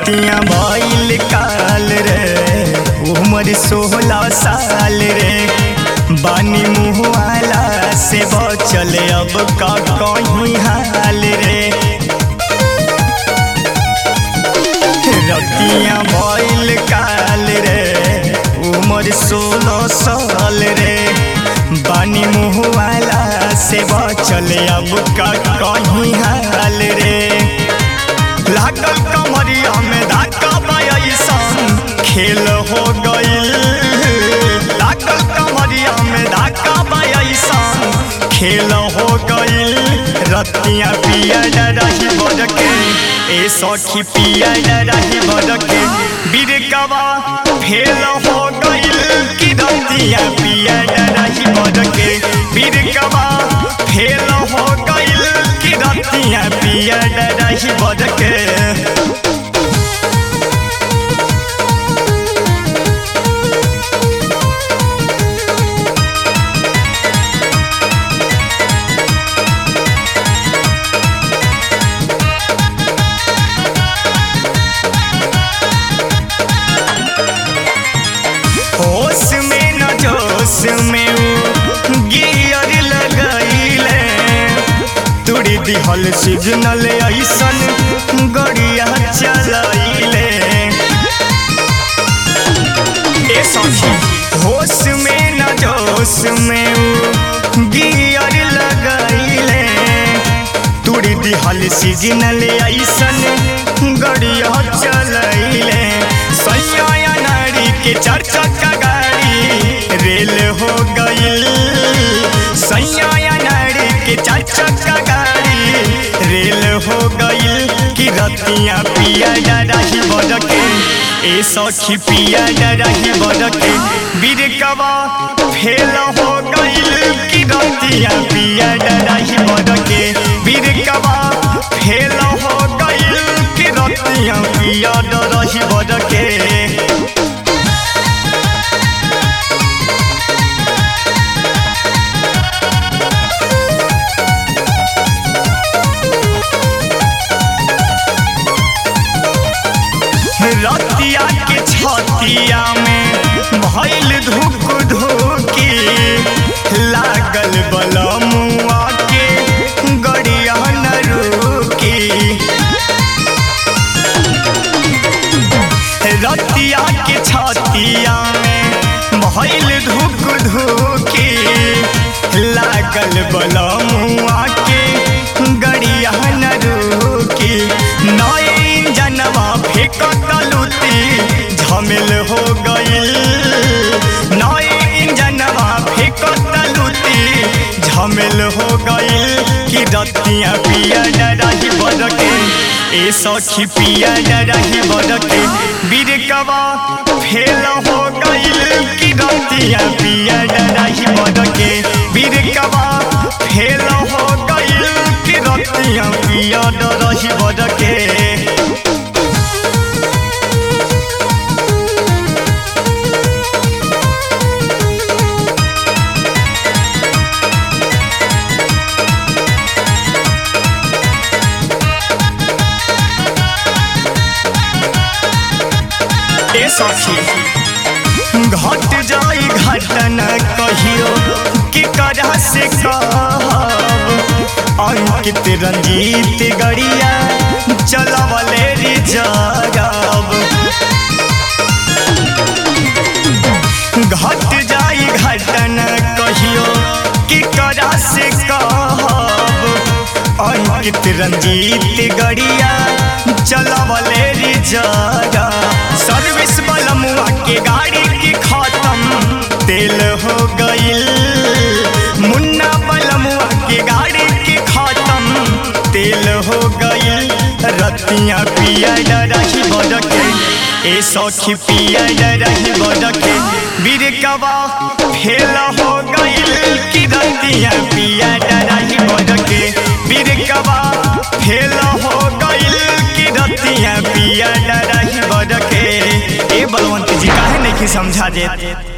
रतियां भइल काल रे उम्र 16 साल रे बानी मुहाला से बचल अब का कहीं हाल रे। रतियां भइल काल रे उम्र 16 साल रे बानी मुहाला से बचल अब का कहीं हाल रे। लागल कमरिया में धक्का बयसन खेल हो गइल, लागल कमरिया में धक्का बयसन खेल हो गइल। रतियां पिया रही बड़के ए सखी पिया रही बड़के बिरकवा फेल हो गइल कि रतियां पिया रही बड़के बिरकवा फेल हो गइल कि रतियां पिया रही बड़के। होश में न जोश में गियर लगैले तुड़ी दिहल सिग्नल ऐसन गड़िया चलैले। ए सखी होश में न जोश में गियर लगैले तुड़ी दिहल सिग्नल ऐसन गड़िया चलैले। सैया नारी के 4 चक्का गाड़ी रेल हो गइल, सैया नारी के 4 चक्का गाड़ी रेल हो गइल कि रतियां पिया रही बड़के ए सखी पिया रही बड़के बिरकवा फेल हो गइल कि रतियां पिया रही बड़के बिरकवा फेल हो गइल कि रतियां पिया रही बड़के। रतिया के छतिया में भइल धुक धुकी लागल बलमुआ के गड़िया न रुकी। रतिया के छतिया में भइल धुक धुकी लागल बलमुआ के गड़िया न रुकी। नए इंजनवा फेंकत झमेल हो गइल, नए इंजनवा फेंकत झमेल हो गइल कि रतियां पिया रही बड़के ए सखी पिया रही बड़के बिरकवा फेल हो गइल कि रतियां पिया रही बड़के बिरकवा फेल हो गइल कि रतियां पिया रही बड़के। घट जाई घटना कहियो कि करा से कहब अंकित रंजीत गड़िया चलवले रिजर्व। घट जाई घटना कहियो कि करा से कहब अंकित रंजीत गड़िया चलवले रिजर्व। सर्विस बलमुआ के गाड़ी की खत्म तेल हो गइल, मुन्ना बलमुआ के गाड़ी की खत्म तेल हो गइल। रतियां पिया रही बड़के ए सखी पिया रही बड़के बिरकवा फेल हो गइल कि रतियां पिया रही बड़के बिरकवा फेल हो गइल कि रतियां पिया रही बड़के। ए बलवंत जी काहे नहीं समझा देत।